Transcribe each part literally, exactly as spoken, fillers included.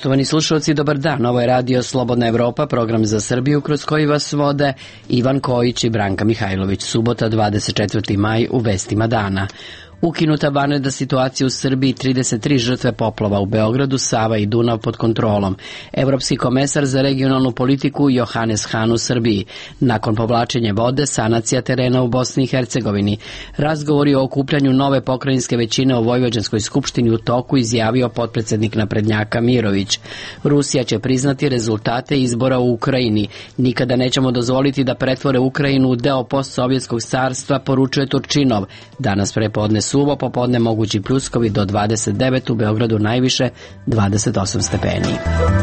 Poštovani slušalci, dobar dan. Ovo je radio Slobodna Evropa, program za Srbiju kroz koji vas vode Ivan Kojić i Branka Mihajlović. Subota, dvadeset četvrti maj, u vestima dana. Ukinuta vanredna situacija u Srbiji, trideset tri žrtve poplava u Beogradu, Sava i Dunav pod kontrolom. Evropski komesar za regionalnu politiku Johannes Hahn u Srbiji. Nakon povlačenja vode, sanacija terena u Bosni i Hercegovini. Razgovori o okupljanju nove pokrajinske većine u Vojvođanskoj skupštini u toku, izjavio potpredsednik naprednjaka Mirović. Rusija će priznati rezultate izbora u Ukrajini. Nikada nećemo dozvoliti da pretvore Ukrajinu u deo postsovjetskog carstva, poručuje Turčinov. Danas prepodne suvo, popodne mogući pljuskovi do dvadeset devet, u Beogradu najviše dvadeset osam stepeni.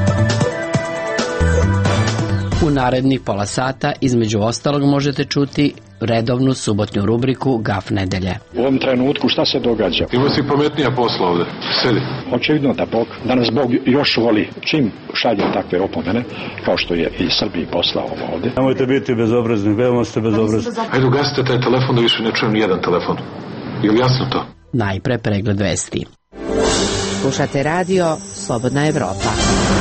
U narednih pola sata, između ostalog, možete čuti redovnu subotnju rubriku Gaf nedelje. U ovom trenutku šta se događa? Ima si pametnija posla ovde. Sedi. Očevidno da Bog, da nas Bog još voli. Čim šalje takve opomene, kao što je i Srbiji poslao ovde. Nemojte biti bezobrazni, veoma ste bezobrazni. Ajde, ugasite taj telefon da više ne čujem ni jedan telefon. Je li jasno to? Najpre pregled vesti. Slušate radio Slobodna Evropa.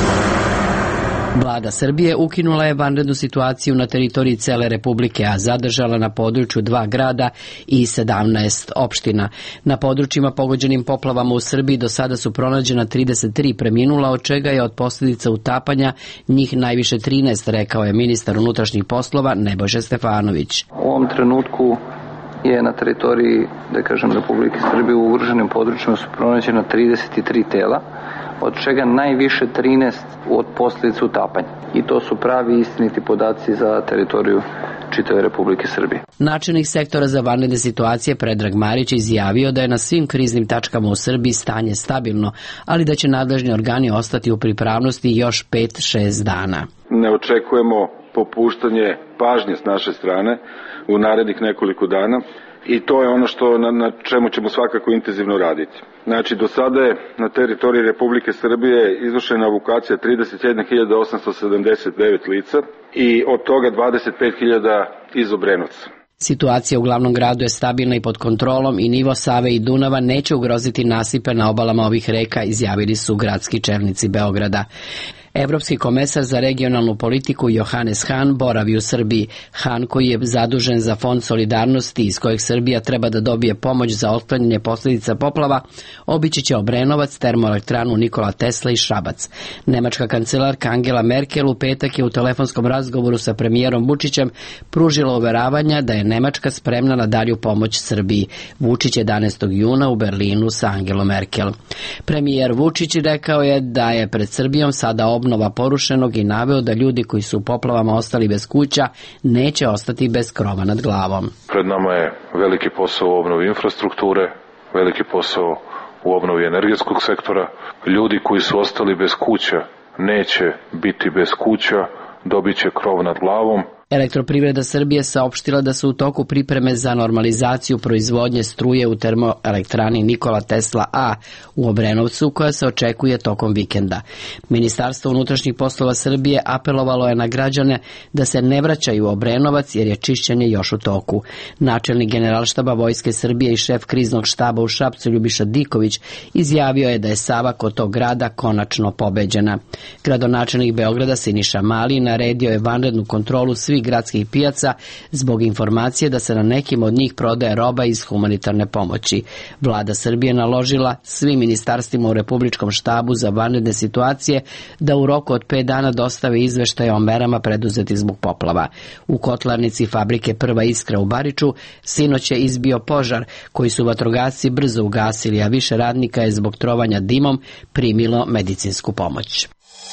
Vlada Srbije ukinula je vanrednu situaciju na teritoriji cele Republike, a zadržala na području dva grada i sedamnaest opština. Na područjima pogođenim poplavama u Srbiji do sada su pronađena trideset tri preminula, od čega je od posljedica utapanja njih najviše trinaest, rekao je ministar unutrašnjih poslova Nebojša Stefanović. U ovom trenutku je na teritoriji, da kažem, Republike Srbije u ugroženim područjima su pronađena trideset tri tela, od čega najviše trinaest od posljedica utapanja. I to su pravi istiniti podaci za teritoriju čitave Republike Srbije. Načelnik sektora za vanredne situacije Predrag Marić izjavio da je na svim kriznim tačkama u Srbiji stanje stabilno, ali da će nadležni organi ostati u pripravnosti još pet šest dana. Ne očekujemo popuštanje pažnje s naše strane u narednih nekoliko dana i to je ono što na, na čemu ćemo svakako intenzivno raditi. Znači, do sada je na teritoriji Republike Srbije izvršena evakuacija trideset jedna hiljada osamsto sedamdeset devet lica i od toga dvadeset pet hiljada iz Obrenovca. Situacija u glavnom gradu je stabilna i pod kontrolom i nivo Save i Dunava neće ugroziti nasipe na obalama ovih reka, izjavili su gradski čelnici Beograda. Evropski komesar za regionalnu politiku Johannes Hahn boravi u Srbiji. Hahn, koji je zadužen za fond solidarnosti iz kojeg Srbija treba da dobije pomoć za otklanjanje posljedica poplava, obići će Obrenovac, termoelektranu Nikola Tesla i Šabac. Nemačka kancelarka Angela Merkel u petak je u telefonskom razgovoru sa premijerom Vučićem pružila uveravanja da je Nemačka spremna na dalju pomoć Srbiji. Vučić jedanaestog juna u Berlinu sa Angelom Merkel. Premijer Vučić rekao je da je pred Srbijom sada obnova obnova porušenog i naveo da ljudi koji su u poplavama ostali bez kuća neće ostati bez krova nad glavom. Pred nama je veliki posao u obnovi infrastrukture, veliki posao u obnovi energetskog sektora. Ljudi koji su ostali bez kuća neće biti bez kuća, dobit će krov nad glavom. Elektroprivreda Srbije saopštila da su u toku pripreme za normalizaciju proizvodnje struje u termoelektrani Nikola Tesla A u Obrenovcu, koja se očekuje tokom vikenda. Ministarstvo unutrašnjih poslova Srbije apelovalo je na građane da se ne vraćaju u Obrenovac jer je čišćenje još u toku. Načelnik Generalštaba Vojske Srbije i šef kriznog štaba u Šapcu Ljubiša Diković izjavio je da je Sava kod tog grada konačno pobeđena. Gradonačelnik Beograda Siniša Mali naredio je vanrednu kontrolu svih gradskih pijaca zbog informacije da se na nekim od njih prodaje roba iz humanitarne pomoći. Vlada Srbije naložila svim ministarstvima u Republičkom štabu za vanredne situacije da u roku od pet dana dostave izveštaje o merama preduzeti zbog poplava. U kotlarnici fabrike Prva Iskra u Bariču sinoć je izbio požar koji su vatrogasci brzo ugasili, a više radnika je zbog trovanja dimom primilo medicinsku pomoć.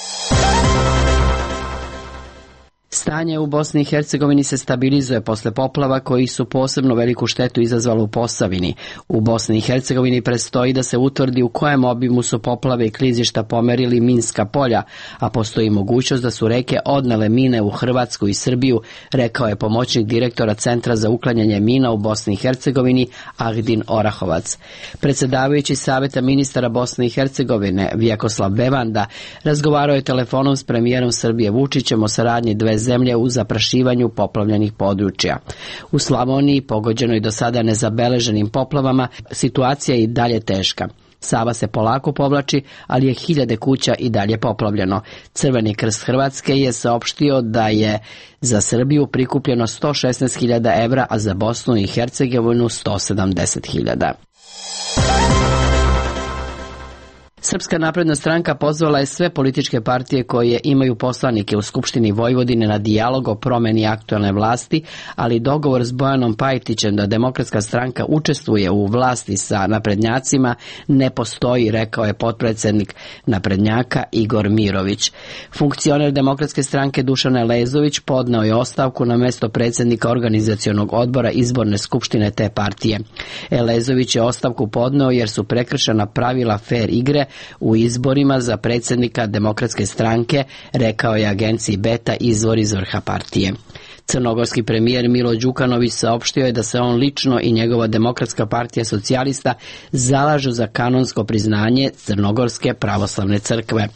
Stanje u Bosni i Hercegovini se stabilizuje posle poplava koji su posebno veliku štetu izazvali u Posavini. U Bosni i Hercegovini predstoji da se utvrdi u kojem obimu su poplave i klizišta pomerili minska polja, a postoji mogućnost da su reke odnele mine u Hrvatsku i Srbiju, rekao je pomoćnik direktora Centra za uklanjanje mina u Bosni i Hercegovini Ahdin Orahovac. Predsjedavajući Saveta ministara Bosne i Hercegovine Vjekoslav Bevanda razgovarao je telefonom s premijerom Srbije Vučićem o saradnji dve zemlje u zaprašivanju poplavljenih područja. U Slavoniji, pogođenoj do sada nezabeleženim poplavama, situacija je i dalje teška. Sava se polako povlači, ali je hiljade kuća i dalje poplavljeno. Crveni krst Hrvatske je saopštio da je za Srbiju prikupljeno sto šesnaest hiljada evra, a za Bosnu i Hercegovinu sto sedamdeset hiljada. Srpska napredna stranka pozvala je sve političke partije koje imaju poslanike u Skupštini Vojvodine na dijalog o promeni aktuelne vlasti, ali dogovor s Bojanom Pajtićem da Demokratska stranka učestvuje u vlasti sa naprednjacima ne postoji, rekao je potpredsednik naprednjaka Igor Mirović. Funkcioner Demokratske stranke Dušan Elezović podneo je ostavku na mesto predsednika organizacionog odbora izborne skupštine te partije. Elezović je ostavku podneo jer su prekršena pravila fer igre u izborima za predsjednika Demokratske stranke, rekao je agenciji Beta izvor iz vrha partije. Crnogorski premijer Milo Đukanović saopštio je da se on lično i njegova Demokratska partija socijalista zalažu za kanonsko priznanje Crnogorske pravoslavne crkve.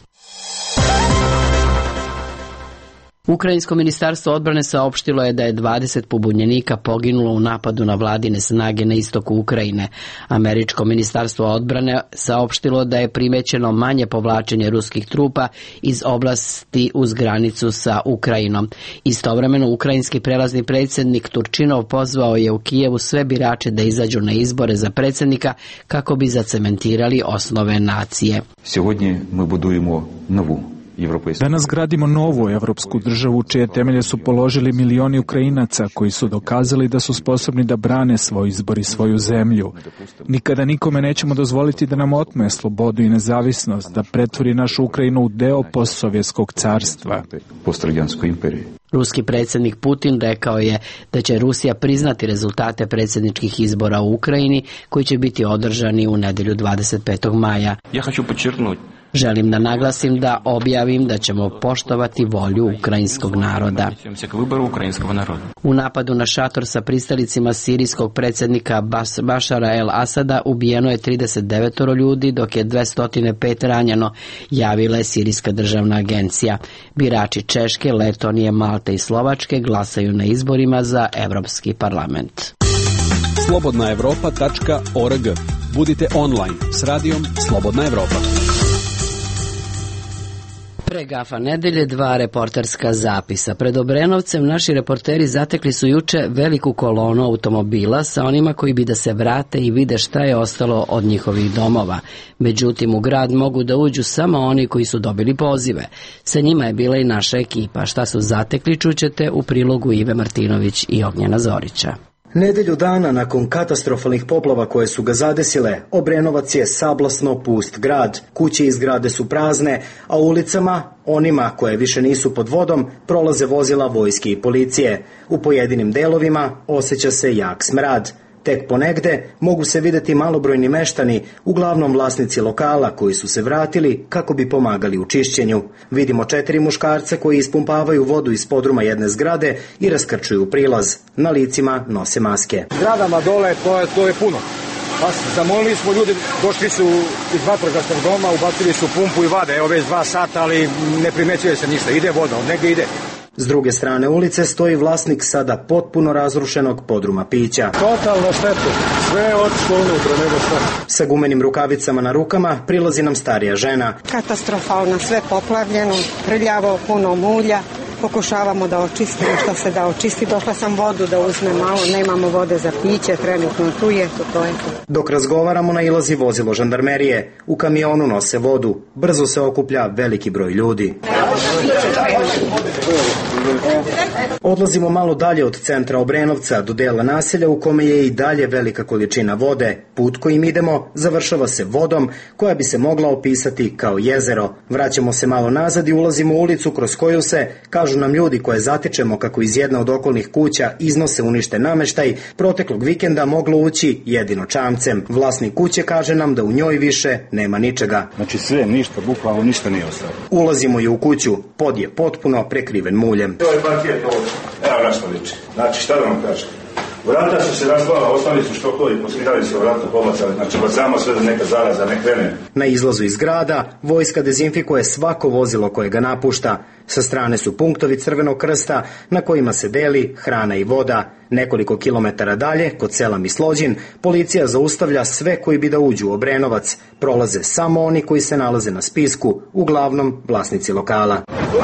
Ukrajinsko ministarstvo odbrane saopštilo je da je dvadeset pobunjenika poginulo u napadu na vladine snage na istoku Ukrajine. Američko ministarstvo odbrane saopštilo da je primećeno manje povlačenje ruskih trupa iz oblasti uz granicu sa Ukrajinom. Istovremeno, ukrajinski prelazni predsjednik Turčinov pozvao je u Kijevu sve birače da izađu na izbore za predsjednika kako bi zacementirali osnove nacije. Сьогодні ми будуємо нову. Danas gradimo novu evropsku državu čije temelje su položili milioni Ukrajinaca koji su dokazali da su sposobni da brane svoj izbor i svoju zemlju. Nikada nikome nećemo dozvoliti da nam otme slobodu i nezavisnost, da pretvori našu Ukrajinu u deo postsovjetskog carstva. Ruski predsjednik Putin rekao je da će Rusija priznati rezultate predsjedničkih izbora u Ukrajini koji će biti održani u nedelju dvadeset petog maja. Ja hoću podčerknuti. Želim da naglasim da objavim da ćemo poštovati volju ukrajinskog naroda. U napadu na šator sa pristalicima sirijskog predsjednika Bas Bašara El Asada ubijeno je trideset devet ljudi, dok je dvesta pet ranjeno, javila je Sirijska državna agencija. Birači Češke, Letonije, Malte i Slovačke glasaju na izborima za Evropski parlament. slobodna evropa tačka org. Budite online s radijom Slobodna Evropa. Pre Gafa nedelje dva reporterska zapisa. Pred Obrenovcem naši reporteri zatekli su juče veliku kolonu automobila sa onima koji bi da se vrate i vide šta je ostalo od njihovih domova. Međutim, u grad mogu da uđu samo oni koji su dobili pozive. Sa njima je bila i naša ekipa. Šta su zatekli čućete u prilogu Ive Martinović i Ognjena Zorića. Nedelju dana nakon katastrofalnih poplava koje su ga zadesile, Obrenovac je sablasno pust grad. Kuće i zgrade su prazne, a ulicama, onima koje više nisu pod vodom, prolaze vozila vojske i policije. U pojedinim delovima osjeća se jak smrad. Tek ponegde mogu se videti malobrojni meštani, uglavnom vlasnici lokala koji su se vratili kako bi pomagali u čišćenju. Vidimo četiri muškarca koji ispumpavaju vodu iz podruma jedne zgrade i raskrčuju prilaz. Na licima nose maske. Zgradama dole to je, to je puno. Pa zamolili smo ljudi, došli su iz vatrogasnog doma, ubacili su pumpu i vade, evo već dva sata, ali ne primećuje se ništa. Ide voda, od negdje ide. S druge strane ulice stoji vlasnik sada potpuno razrušenog podruma pića. Totalno štetu, sve otišlo unutra, nego šta. Sa gumenim rukavicama na rukama prilazi nam starija žena. Katastrofalno, sve poplavljeno, prljavo, puno mulja. Pokušavamo da očistimo što se da očisti. Došla sam vodu da uzmem malo, nemamo vode za piće, trenutno tu je, to, to je to. Dok razgovaramo nailazi vozilo žandarmerije. U kamionu nose vodu. Brzo se okuplja veliki broj ljudi. Odlazimo malo dalje od centra Obrenovca do dela naselja u kome je i dalje velika količina vode. Put kojim idemo završava se vodom koja bi se mogla opisati kao jezero. Vraćamo se malo nazad i ulazimo u ulicu kroz koju se, kažu nam ljudi koje zatičemo kako iz jedne od okolnih kuća iznose uništen nameštaj, proteklog vikenda moglo ući jedino čamcem. Vlasnik kuće kaže nam da u njoj više nema ničega. Znači sve, ništa, bukvalno ništa nije ostalo. Ulazimo i u kuću, pod je potpuno prekriven muljem. Ovo je parkijet ovdje, evo na što liči. Znači šta da vam kažem, Vrata su se razvala, ostali su štokovi, posmirali su vrata, pobacali, znači bacamo sve da neka zaraza ne krene. Na izlazu iz grada vojska dezinfikuje svako vozilo koje ga napušta. Sa strane su punktovi Crvenog krsta na kojima se deli hrana i voda. Nekoliko kilometara dalje, kod sela Mislođin, policija zaustavlja sve koji bi da uđu u Obrenovac. Prolaze samo oni koji se nalaze na spisku, uglavnom vlasnici lokala.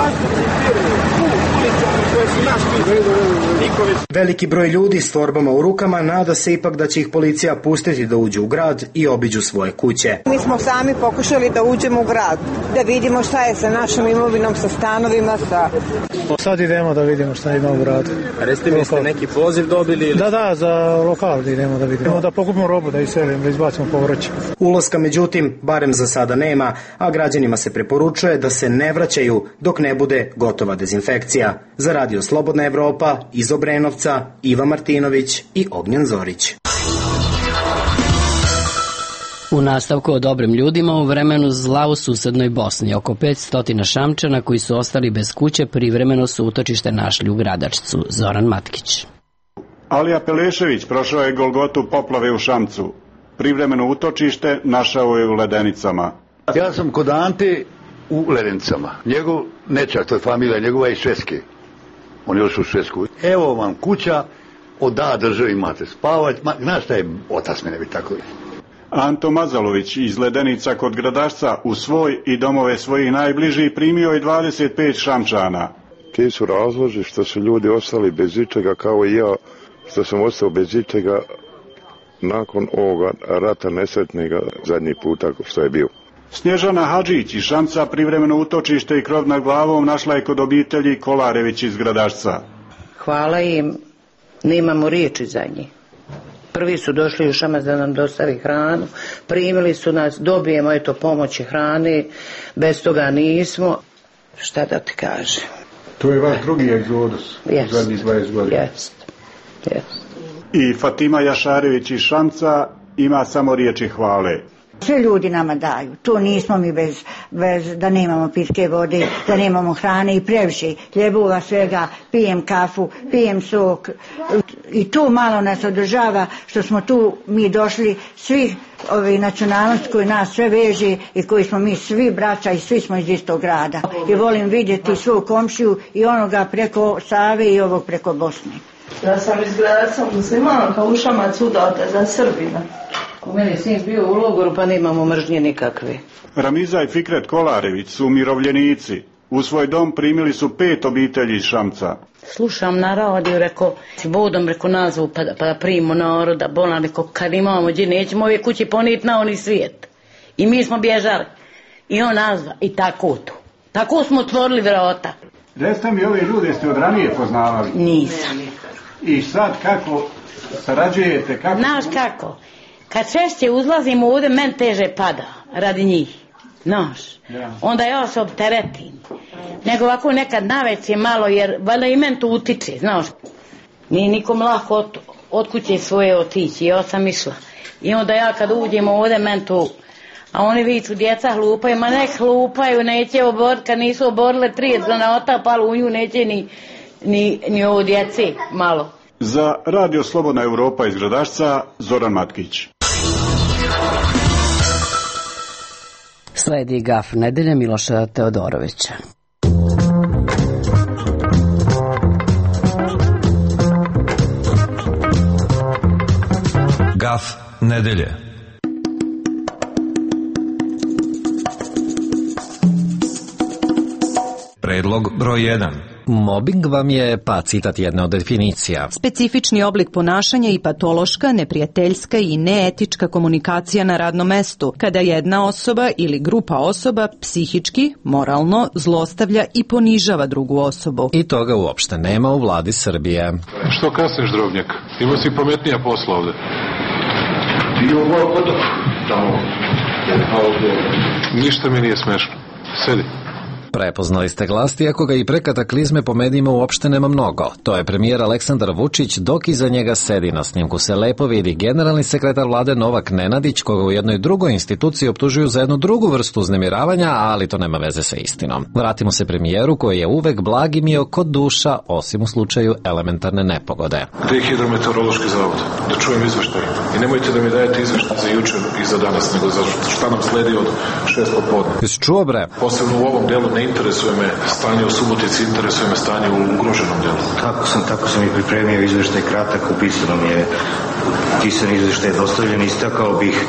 Veliki broj ljudi s torbama u rukama nada se ipak da će ih policija pustiti da uđu u grad i obiđu svoje kuće. Mi smo sami pokušali da uđemo u grad, da vidimo šta je sa našom imovinom, sa stanovima, sa... Sad idemo da vidimo šta ima u gradu. A recite mi, ste neki poziv dobili? Ili... Da, da, za lokal da idemo da vidimo. Da pokupimo robu, da iselimo, da izbacimo povrće. Ulaska, međutim, barem za sada nema, a građanima se preporučuje da se ne vraćaju dok ne bude gotova dezinfekcija. Za Radio Slobodna Evropa, iz Obrenovca, Iva Martinović i Ognjen Zorić. U nastavku o dobrim ljudima u vremenu zla u susednoj Bosni. Oko petsto Šamčana koji su ostali bez kuće privremeno su utočište našli u Gradačcu. Zoran Matkić. Alija Pelešević prošao je Golgotu poplave u Šamcu. Privremeno utočište našao je u Ledenicama. Ja sam kod Ante u Ledenicama. Njegov nečak, to je familija njegova iz Švedske. On je još u Švedsku. Evo vam kuća, od da državi imate spavać. Ma, znaš šta je otac mene bi tako. Anto Mazalović iz Ledenica kod Gradašca u svoj i domove svojih najbližih primio je dvadeset pet Šamčana. Ti su razloži što su ljudi ostali bez ičega kao i ja, što sam ostao bez ičega nakon ovoga rata nesretnega zadnji puta što je bio. Snježana Hadžić iz Šamca privremeno utočište i krov nad glavom našla je kod obitelji Kolarević iz Gradašca. Hvala im, nemamo riječi za njih. Prvi su došli u Šamac da nam dostavi hranu, primili su nas, dobijemo eto pomoći hrane, bez toga nismo. Šta da ti kažem? To je vaš drugi egzodus yes. u zadnjih dvadeset godina. Yes. Yes. I Fatima Jašarević iz Šamca ima samo riječi hvale. Sve ljudi nama daju, to nismo mi bez, bez da nemamo pitke vode, da nemamo hrane i previše hljebova svega, pijem kafu, pijem sok i to malo nas održava što smo tu mi došli svi ove nacionalnosti koji nas sve veže i koji smo mi svi braća i svi smo iz istog grada i volim vidjeti svoju komšiju i onoga preko Save i ovog preko Bosne. Ja sam iz Gradaca muslimanka, u Šamac udata za Srbina. U meni sin bio u logoru pa nemamo mržnje nikakve. Ramiza i Fikret Kolarević su umirovljenici. U svoj dom primili su pet obitelji iz Šamca. Slušam na radiju, rekao, si bodom reko nazvu pa, pa da primimo naroda, bolan, rekao, kad imamo gdje nećemo ove kući poniti na oni svijet. I mi smo bježali. I on nazva i tako to. Tako smo otvorili vrata. Recite mi, ove ljude ste od ranije poznavali? Nisam. I sad kako sarađujete? Kako... Znaš kako? Kad češće uzlazimo ovdje, men teže pada radi njih. Znaš, ja. Onda ja se opteretim. Nego ovako nekad naveće malo, jer valjda i men to utiče, znaš. Nije nikom lako od, od kuće svoje otići, ja sam išla. I onda ja kad uđemo ovdje, men to... A oni viču, djeca hlupaju, ma ne hlupaju, neće oboriti, kad nisu oborile trijet granata, palo u nju, neće ni, ni, ni ovo djece malo. Za Radio Slobodna Evropa iz Gradašca, Zoran Matkić. Sledi Gaf nedelje Miloša Teodorovića. Gaf nedelje. Predlog broj jedan. Mobing vam je, pa citat jedne od definicija, specifični oblik ponašanja i patološka, neprijateljska i neetička komunikacija na radnom mestu, kada jedna osoba ili grupa osoba psihički, moralno zlostavlja i ponižava drugu osobu. I toga uopšte nema u vladi Srbije. Što kasniš, Drobnjak? Ima si pametnija posla ovde. Ništa mi nije smešno. Sedi. Prepoznali ste glas, iako ga i pre kataklizme po medijima uopšte nema mnogo. To je premijer Aleksandar Vučić, dok iza njega sedi, na snimku se lepo vidi generalni sekretar vlade Novak Nenadić, koga u jednoj drugoj instituciji optužuju za jednu drugu vrstu uznemiravanja, ali to nema veze sa istinom. Vratimo se premijeru koji je uvek blag i mio kod duša, osim u slučaju elementarne nepogode. Gde je hidrometeorološki zavod? Da čujem izveštaj. I nemojte da mi dajete izveštaj za jučer i za danas, nego za šta nam sledi od šest popodne. Jesi čuo, bre? Posebno u ovom delu ne interesuje me stanje u Subotici, interesuje me stanje u ugroženom delu. Tako sam, tako sam i pripremio izveštaj kratak, upisano mi je pisan izveštaj dostavljen, istakao bih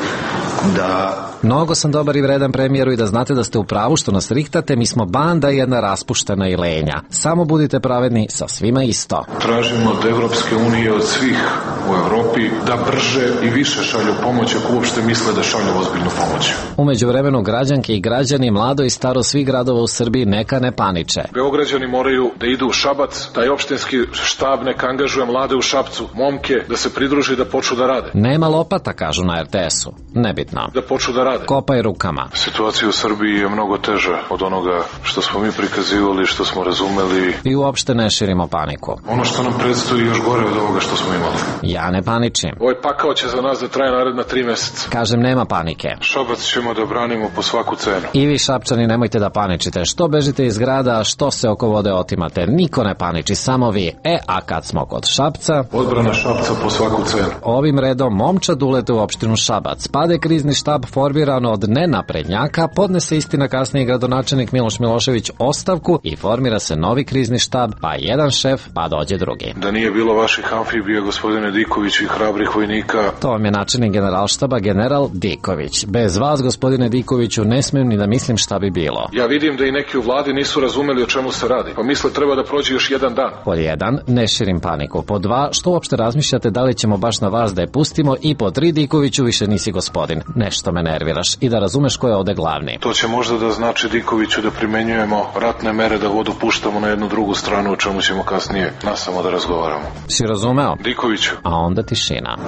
da... Mnogo sam dobar i vredan premijeru i da znate da ste u pravu što nas rihtate, mi smo banda jedna raspuštena i lenja. Samo budite pravedni, sa svima isto. Tražimo od Evropske unije, od svih u Evropi, da brže i više šalju pomoć ako uopšte misle da šalju ozbiljnu pomoć. Umeđu vremenu građanke i građani, mlado i staro svih gradova u Srbiji neka ne paniče. Beograđani moraju da idu u Šabac, taj opštinski štab neka angažuje mlade u Šapcu, momke, da se pridruži da počnu da rade. Nema lopata, kažu na er te esu. Nebitno. Da počnu da rade. Kopaj rukama. Situacija u Srbiji je mnogo teža od onoga što smo mi prikazivali, što smo razumeli. I uopšte ne širimo paniku. Ono što nam predstoji još gore od ovoga što smo imali. Ja ne paničim. Ovaj pakao će za nas da traje naredna tri meseca. Kažem, nema panike. Šabac ćemo da branimo po svaku cenu. I vi, Šapčani, nemojte da paničite. Što bežite iz grada, što se oko vode otimate. Niko ne paniči, samo vi. E, a kad smo kod Šapca... Odbrana Šapca po svaku cenu. Ovim redom momčad ulete u opštinu Šabac. Pade krizni štab formiran od nenaprednjaka, podnese istina kasnije gradonačelnik Miloš Milošević ostavku i formira se novi krizni štab, pa jedan šef, pa dođe drugi. Da nije bilo vaših amfibija, gospodine Diković, i hrabrih vojnika... To vam je načelnik generalštaba, general Diković. Bez vas, gospodine Dikoviću, ne smijem ni da mislim šta bi bilo. Ja vidim da i neki u vladi nisu razumeli o čemu se radi, pa misle treba da prođe još jedan dan. Pod jedan, ne širim paniku. Pod dva, što uopšte razmišljate da li ćemo baš na vas da je pustimo, i pod tri, Dikoviću, više nisi gospodin. Nešto me nerviraš i da razumeš ko je ovde glavni. To će možda da znači, Dikoviću, da primenjujemo ratne mere, da vodu puštamo na jednu drugu stranu, o čemu ćemo kasnije nasamo da razgovaramo. Si razumeo? Dikoviću. A onda tišina.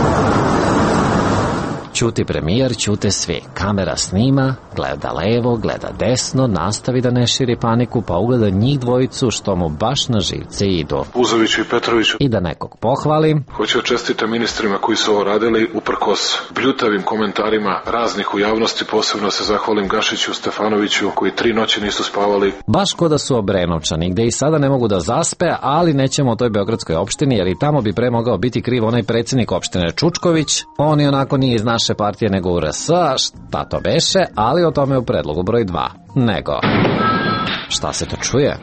Ćuti premijer, ćute svi. Kamera snima, gleda levo, gleda desno, nastavi da ne širi paniku, pa ugleda njih dvojicu što mu baš na živce idu. Uzoviću i Petroviću. I da nekog pohvalim. Hoću da čestitam ministrima koji su ovo radili, uprkos bljutavim komentarima raznih u javnosti, posebno se zahvalim Gašiću, Stefanoviću, koji tri noći nisu spavali. Baš ko da su Obrenovčani, gde i sada ne mogu da zaspe, ali nećemo o toj beogradskoj opštini, jer i tamo bi pre mogao biti kriv onaj predsjednik opštine Čučković. On i onako nije iz naše partije nego u er es a, šta to beše, ali o tome u predlogu broj dva. Nego. Šta se to čuje?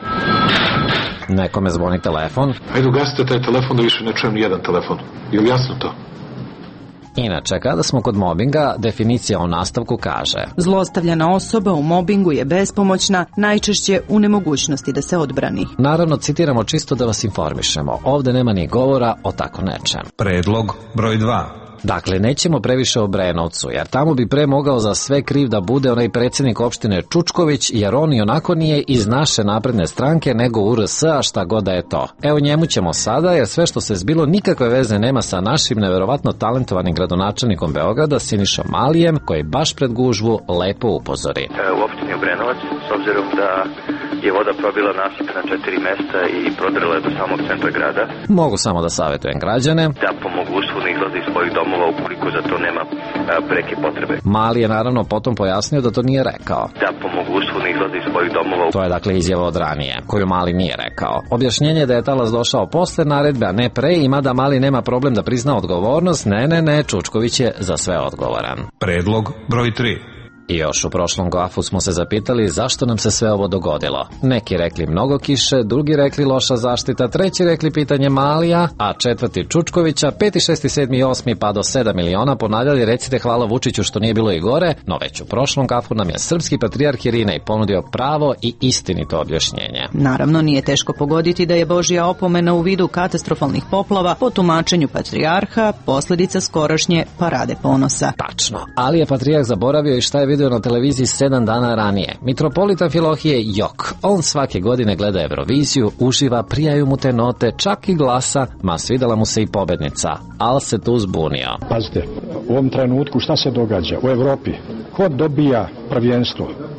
Nekome zvoni telefon. Ajde, ugasite taj telefon da više ne čujem ni jedan telefon. Je li jasno to? Inače, kada smo kod mobinga, definicija o nastavku kaže: zlostavljana osoba u mobingu je bespomoćna, najčešće u nemogućnosti da se odbrani. Naravno, citiramo čisto da vas informišemo. Ovde nema ni govora o tako nečem. Predlog broj dva. Dakle, nećemo previše o Brenovcu, jer tamo bi pre mogao za sve kriv da bude onaj predsjednik opštine Čučković, jer on i onako nije iz naše napredne stranke, nego u er es a, šta god da je to. Evo njemu ćemo sada, jer sve što se zbilo nikakve veze nema sa našim neverovatno talentovanim gradonačelnikom Beograda, Sinišom Malijem, koji baš pred gužvu lepo upozori. U opštini Obrenovac, s obzirom da je voda probila nasip na četiri mesta i prodrela je do samog centra grada. Mogu samo da savjetujem građane da po mogućstvu ne izlaze iz svojih domova ukoliko za to nema a, preke potrebe. Mali je naravno potom pojasnio da to nije rekao. Da po mogućstvu ne izlaze iz svojih domova. To je dakle izjava od ranije, koju Mali nije rekao. Objašnjenje da je talas došao posle naredbe, a ne pre, ima da Mali nema problem da prizna odgovornost. Ne, ne, ne, Čučković je za sve odgovoran. Predlog broj tri. I još u prošlom gafu smo se zapitali zašto nam se sve ovo dogodilo. Neki rekli mnogo kiše, drugi rekli loša zaštita, treći rekli pitanje Malija, a četvrti Čučkovića, peti, šesti, sedmi i osmi pa do sedam miliona ponavljali recite hvala Vučiću što nije bilo i gore, no već u prošlom gafu nam je srpski patrijarh Irinej ponudio pravo i istinito objašnjenje. Naravno, nije teško pogoditi da je Božja opomena u vidu katastrofalnih poplava po tumačenju patrijarha posljedica skorašnje parade ponosa. Tačno, ali je patrijarh zaboravio i šta je vidio na televiziji sedam dana ranije. Mitropolita Amfilohije jok. On svake godine gleda Euroviziju, uživa, prijaju mu te note, čak i glasa, ma svidela mu se i pobednica. Al se tu zbunio. Pazite, u ovom trenutku šta se događa? U Evropi, ko dobija prvenstvo?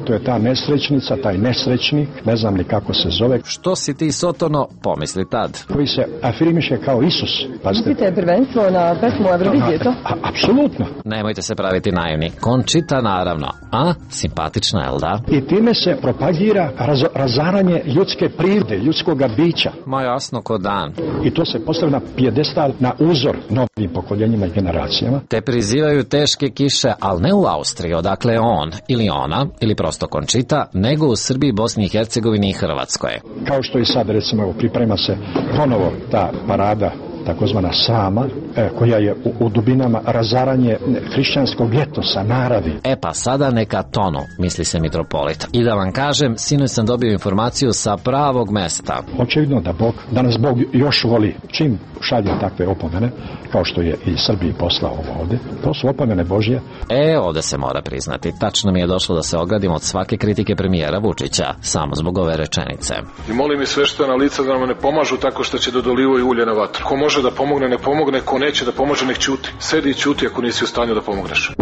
to je ta nesrećnica, taj nesrećnik, ne znam ni kako se zove. Što si ti, Sotono, pomisli tad? Koji se afirmiše kao Isus. Mislite prvenstvo na pesmu Eurovizije, to? Apsolutno. Nemojte se praviti naivni. Končita, naravno. A, simpatična, jel da? I time se propagira raz, razaranje ljudske prirode, ljudskoga bića. Ma jasno ko dan. I to se postavlja na pijedestal, na uzor novim pokoljenjima i generacijama. Te prizivaju teške kiše, ali ne u Austriji, odakle je on ili ona, ili prosto Končita, nego u Srbiji, Bosni i Hercegovini i Hrvatskoj. Kao što i sad, recimo, evo, priprema se ponovo ta parada, takozvana Sama, e, koja je u, u dubinama razaranje hrišćanskog etosa, naravi. E pa sada neka tonu, misli se mitropolit. I da vam kažem, sinoć sam dobio informaciju sa pravog mesta. Očevidno da Bog, da nas Bog još voli. Čim šalje takve opomene, kao što je i Srbiji poslao ovde, to su opomene Božje. E, ovde se mora priznati. Tačno mi je došlo da se ogradim od svake kritike premijera Vučića, samo zbog ove rečenice. I molim i sveštena lica da nam ne pomažu tako što će da dolivaju ulje na vatru. Ko može da pomogne, ne pomogne, ko neće da pomože, nek ćuti. Sedi i ćuti ako nisi u stanju da pomogneš.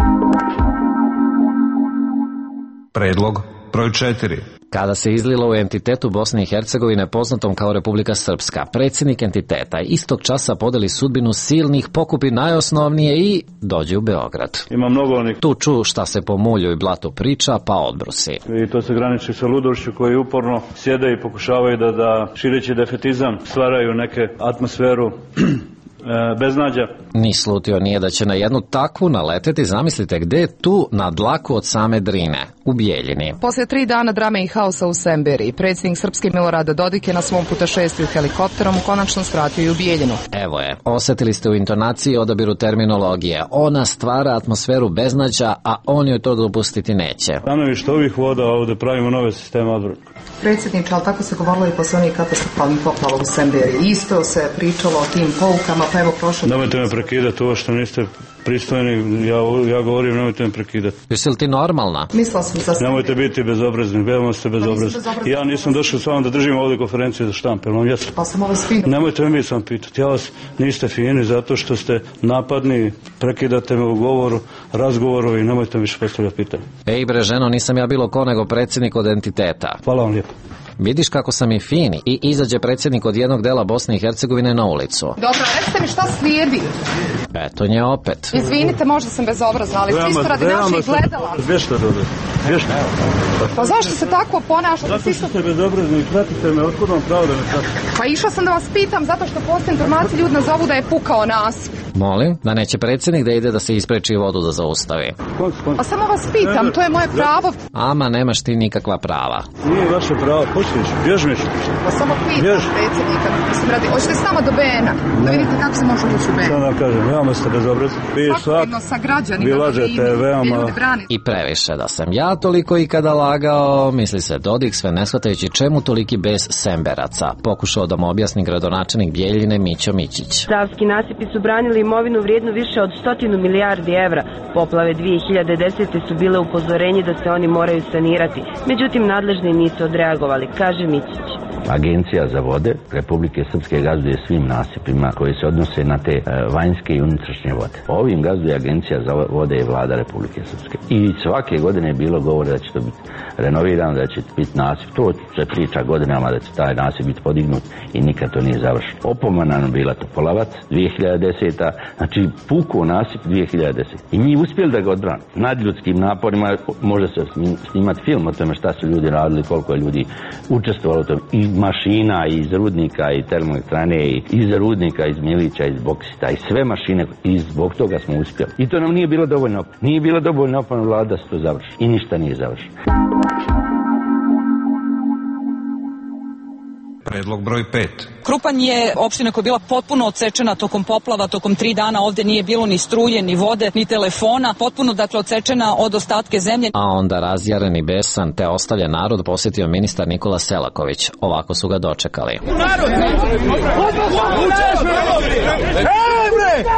Predlog broj četiri. Kada se izlilo u entitetu Bosne i Hercegovine poznatom kao Republika Srpska, predsjednik entiteta istog časa podeli sudbinu silnih, pokupi najosnovnije i dođe u Beograd. Ima mnogo onih. Tu ču šta se po mulju i blatu priča, pa odbrusi. I to se graniči sa ludošću koji uporno sjede i pokušavaju da, da šireći defetizam stvaraju neke atmosferu beznađa. Ni slutio nije da će na jednu takvu naleteti, zamislite gde je tu na dlaku od same Drine, u Bijeljini. Posle tri dana drame i haosa u Semberiji, predsjednik Srpske Milorad Dodik je na svom putešestiju helikopterom konačno svratio i u Bijeljinu. Evo je, osetili ste u intonaciji i odabiru terminologije. Ona stvara atmosferu beznađa, a on joj to dopustiti neće. Stanovište ovih voda ovde pravimo nove sisteme odbrane. Predsjedniče, ali tako se govorilo i posle onih katastrofalnih poplava u Semberiji. Isto se pričalo o tim poukama, pa evo prošlo... Nemojte me prekidati, ovo što niste pristojni, ja, ja govorim, nemojte me prekidati. Jesi li ti normalna? Mislila sam za... Nemojte biti bezobrazni, veoma ste bezobrazni. Ja nisam došao s vama da držim ovdje konferenciju za štampu, jel vam jesam? Pa sam ovo fino. Nemojte me vi sam pitati, ja vas niste fini zato što ste napadni, prekidate me u govoru, razgovoru i nemojte mi više postavljati pitanje. Ej bre ženo, nisam ja bilo ko nego predsjednik od entiteta. Hvala vam lijepo. Vidiš kako sam i fini i izađe predsjednik od jednog dela Bosne i Hercegovine na ulicu. Dobro, recite mi šta slijedi? Eto nje opet. Izvinite, možda sam bezobrazna, ali čisto radi naših gledala. Bješte, Rode, bješte. Pa zašto se tako ponašate? Zato što ste bezobrazni i pratite me, otkud vam pravo da me pratite? Pa išla sam da vas pitam, zato što postoje informacije, ljudi nazovu da je pukao nasip. Molim, da neće predsjednik da ide da se ispreči vodu da zaustavi. Pa samo vas pitam, to je moje pravo. Ama, nemaš ti nikakva prava. Nije vaše pravo, pustiš, bježmiš. Pa samo pitam Bjež. predsjednika, mislim radi, hoćete s nama do Bena, da vidite kako se može ući u Bena. Sada kažem, veoma ste bezobrazni. Svakodno sa građanima. Vi lažete, veoma. I previše da sam ja toliko ikada lagao, misli se Dodik, sve ne shvatajući čemu toliki bez Semberaca. Pokušao da mu objasni gradonačelnik Bijeljine Mićo Mićić. Savski nasipi su branili imovinu vrijednu više od stotinu milijardi evra. Poplave dvije hiljade desete su bile upozorenje da se oni moraju sanirati. Međutim, nadležni nisu odreagovali, kaže Mićić. Agencija za vode Republike Srpske gazduje svim nasipima koji se odnose na te e, vanjske i unutrašnje vode. Ovim gazduje Agencija za vode i vlada Republike Srpske. I svake godine je bilo govore da će to biti renovirano, da će biti nasip. To se priča godinama da će taj nasip biti podignut i nikad to nije završeno. Opomena nam bila Topolavac dvije hiljade desete. Znači puko nasip dvije hiljade desete. I mi uspjeli da ga odbrani. Nad ljudskim naporima može se snimati film o tome šta su ljudi radili, koliko je ljudi učestvovalo u tome. I mašina iz rudnika i termoelektrane i iz rudnika, iz Milića, iz boksita i sve mašine i zbog toga smo uspjeli. I to nam nije bilo dovoljno. Nije bilo dovoljno opano vlada da se to završi. I ništa nije završeno. Predlog broj pet. Krupanj je opština koja je bila potpuno odsečena tokom poplava, tokom tri dana ovde nije bilo ni struje, ni vode, ni telefona, potpuno dakle odsečena od ostatke zemlje. A onda razjaren i besan te ostavljen narod posjetio ministar Nikola Selaković. Ovako su ga dočekali. Narod!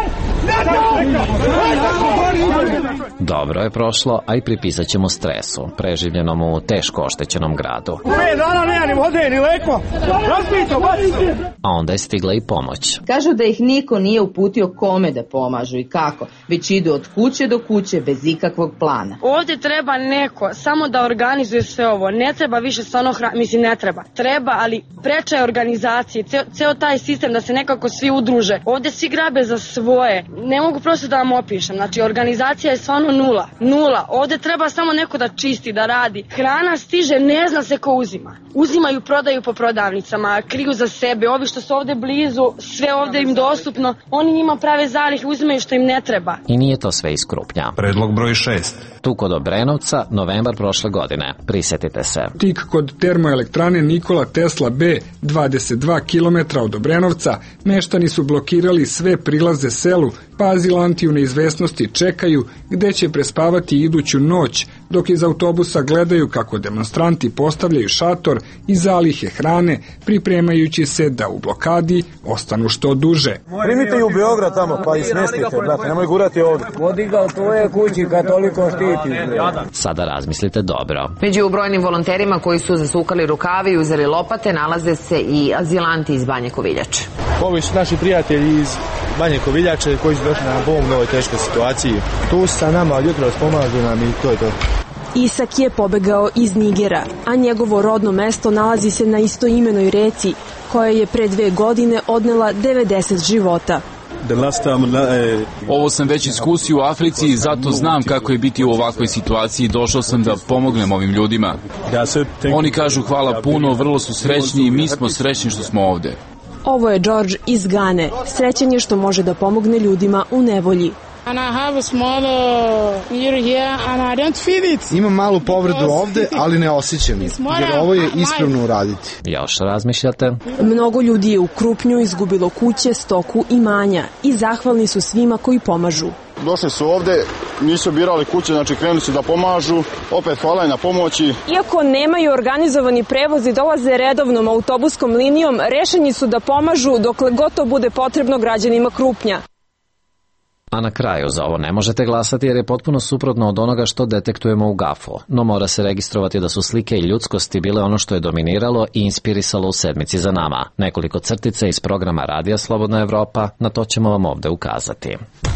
Dobro je prošlo, a i pripisat ćemo stresu, preživljenom u teško oštećenom gradu. Pet dana nema ni vode, ni leko. Razbito, bacite. A onda je stigla i pomoć. Kažu da ih niko nije uputio kome da pomažu i kako, već idu od kuće do kuće bez ikakvog plana. Ovdje treba neko samo da organizuje sve ovo. Ne treba više stvarno hra... mislim ne treba. Treba, ali preče je organizacije, ceo, ceo taj sistem da se nekako svi udruže. Ovdje svi grabe za svoje. Ne mogu prosto da vam opišem. Znači, organizacija je stvarno nula. Nula. Ovdje treba samo neko da čisti, da radi. Hrana stiže, ne zna se ko uzima. Uzimaju, prodaju po prodavnicama, kriju za sebe. Ovi što su ovdje blizu, sve ovdje im dostupno. Oni njima prave zalihe, uzimaju što im ne treba. I nije to sve iz Krupnja. Predlog broj šest. Tu kod Obrenovca, novembar prošle godine. Prisjetite se. Tik kod termoelektrane Nikola Tesla B, dvadeset dva kilometra od Obrenovca, meštani su blokirali sve prilaze selu, pa azilanti u neizvesnosti čekaju gde će prespavati iduću noć, dok iz autobusa gledaju kako demonstranti postavljaju šator i zalihe hrane, pripremajući se da u blokadi ostanu što duže. Primite i u Beograd tamo, pa i smestite, brate, nemoj gurati ovdje. Vodi ga u tvoje kući kad toliko štiti. Sada razmislite dobro. Među brojnim volonterima koji su zasukali rukavi i uzeli lopate nalaze se i azilanti iz Banje Koviljače. Ovi su naši prijatelji iz Banje Koviljače koji su došli na pomoć u ovoj teškoj situaciji. Tu sa nama jutros pomažu nam i to je to. Isak je pobegao iz Nigera, a njegovo rodno mesto nalazi se na istoimenoj reci, koja je pre dve godine odnela devedeset života. Ovo sam već iskusio u Africi i zato znam kako je biti u ovakvoj situaciji. Došao sam da pomognem ovim ljudima. Oni kažu hvala puno, vrlo su srećni i mi smo srećni što smo ovde. Ovo je George iz Gane. Srećan je što može da pomogne ljudima u nevolji. Imam malu povredu ovde, ali ne osjećam je, jer ovo je ispravno uraditi. Još razmišljate? Mnogo ljudi je u Krupnju izgubilo kuće, stoku i imanja i zahvalni su svima koji pomažu. Došli su ovde, nisu birali kuće, znači krenuli su da pomažu, opet hvala i na pomoći. Iako nemaju organizovani prevoz i dolaze redovnom autobuskom linijom, rešeni su da pomažu dokle god to bude potrebno građanima Krupnja. A na kraju za ovo ne možete glasati jer je potpuno suprotno od onoga što detektujemo u gafu. No mora se registrovati da su slike i ljudskosti bile ono što je dominiralo i inspirisalo u sedmici za nama. Nekoliko crtica iz programa Radija Slobodna Evropa, na to ćemo vam ovde ukazati.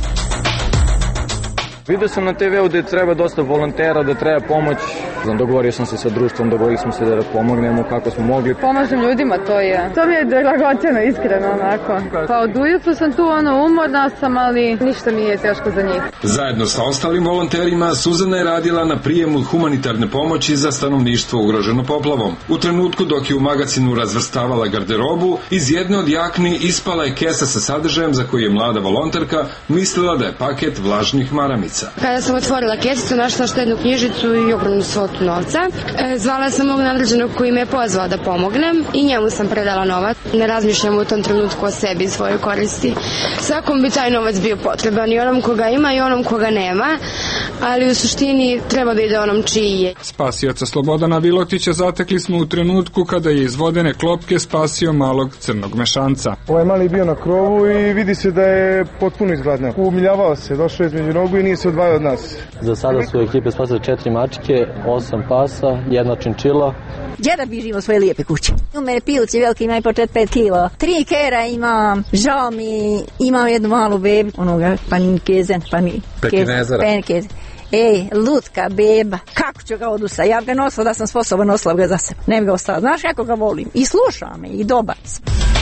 Vidio sam na te veu da treba dosta volontera, da treba pomoć. Dogovorio sam se sa društvom, dogovorili smo se da pomognemo kako smo mogli. Pomažem ljudima, to je. To mi je dragoceno, iskreno, onako. Pa od ujutru sam tu, ono, umorna sam, ali ništa mi je teško za njih. Zajedno sa ostalim volonterima, Suzana je radila na prijemu humanitarne pomoći za stanovništvo ugroženo poplavom. U trenutku dok je u magacinu razvrstavala garderobu, iz jedne od jakni ispala je kesa sa sadržajem za koju je mlada volonterka mislila da je paket vlažnih maramica. Kada sam otvorila kesicu, našla štednu knjižicu i ogromnu svotu novca. E, zvala sam mog nadređenog koji me je pozvao da pomognem i njemu sam predala novac. Ne razmišljam u tom trenutku o sebi i svojoj koristi. Svakom bi taj novac bio potreban, i onom koga ima i onom koga nema, ali u suštini treba da ide onom čiji je. Spasioca Slobodana Vilotića zatekli smo u trenutku kada je iz vodene klopke spasio malog crnog mešanca. Ovaj mali bio na krovu i vidi se da je potpuno izgladneo. Umiljavao se, došao je između nogu i nije se odvajao od nas. Za sada su ekipe spasile četiri mačke, osam pasa, jedna činčila. Gdje da bižimo svoje lijepe kuće? U mene pilci veliki imaju po četiri pet kilo. Tri kera imam, žao mi, imam jednu malu bebu, onoga paninkezen, panin, Pekinezara. Pekinezara. Ej, lutka, beba, kako ću ga odusta? Ja ga nosila da sam sposoban, nosila ga za sebe. Ne bi ga ostala. Znaš kako ga volim? I slušam me, i dobar sam.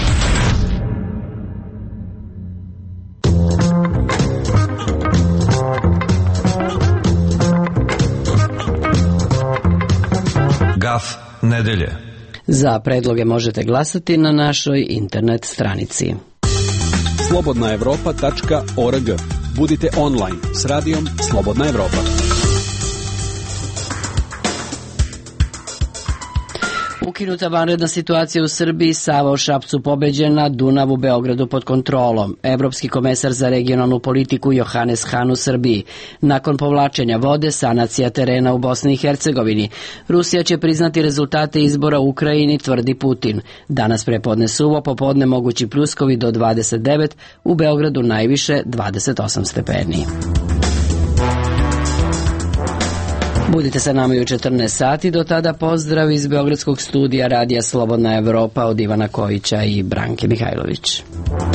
Gaf nedelje. Za predloge možete glasati na našoj internet stranici. slobodna evropa tačka org. Budite online s radijom Slobodna Evropa. U ukinuta vanredna situacija u Srbiji, Sava u Šapcu pobeđena, Dunav u Beogradu pod kontrolom. Evropski komesar za regionalnu politiku Johannes Hahn u Srbiji. Nakon povlačenja vode, sanacija terena u Bosni i Hercegovini. Rusija će priznati rezultate izbora u Ukrajini, tvrdi Putin. Danas prepodne suvo, popodne mogući pljuskovi do dvadeset devet, u Beogradu najviše dvadeset osam stepeni. Budite sa nama i u četrnaest sati, do tada pozdrav iz Beogradskog studija Radija Slobodna Evropa od Ivana Kojića i Branke Mihajlović.